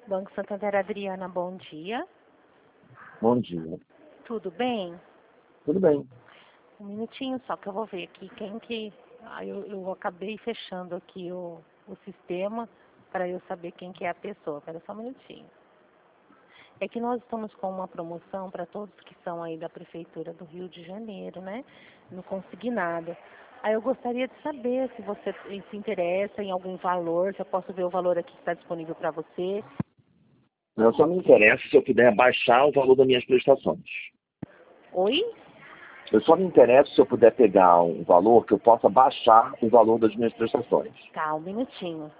Banco Santander, Adriana, bom dia. Bom dia. Tudo bem? Tudo bem. Um minutinho só que eu vou ver aqui quem que... eu acabei fechando aqui o sistema para eu saber quem que é a pessoa. Espera só um minutinho. É que nós estamos com uma promoção para todos que são aí da Prefeitura do Rio de Janeiro, né? No consignado. Aí eu gostaria de saber se você se interessa em algum valor, se eu posso ver o valor aqui que está disponível para você. Eu só me interesso se eu puder baixar o valor das minhas prestações. Oi? Eu só me interesso se eu puder pegar um valor que eu possa baixar o valor das minhas prestações. Tá, um minutinho.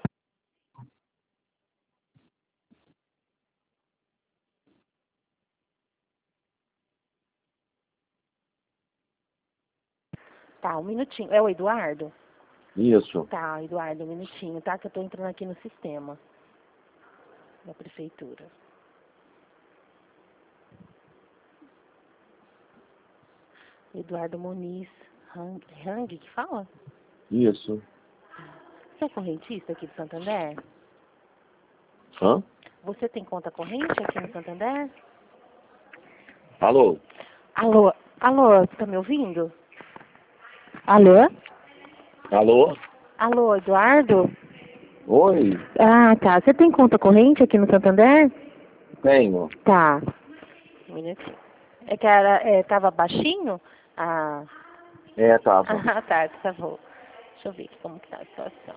Tá, um minutinho. É o Eduardo? Isso. Tá, Eduardo, um minutinho, tá? Que eu tô entrando aqui no sistema da Prefeitura. Eduardo Muniz Hang, que fala? Isso. Você é correntista aqui do Santander? Hã? Você tem conta corrente aqui no Santander? Alô? Alô? Alô, tá me ouvindo? Alô? Alô? Alô, Eduardo? Oi? Ah, tá. Você tem conta corrente aqui no Santander? Tenho. Tá. Um minutinho. É que tava baixinho? Ah, Tava. ah, tá, por favor. Deixa eu ver aqui como que tá a situação.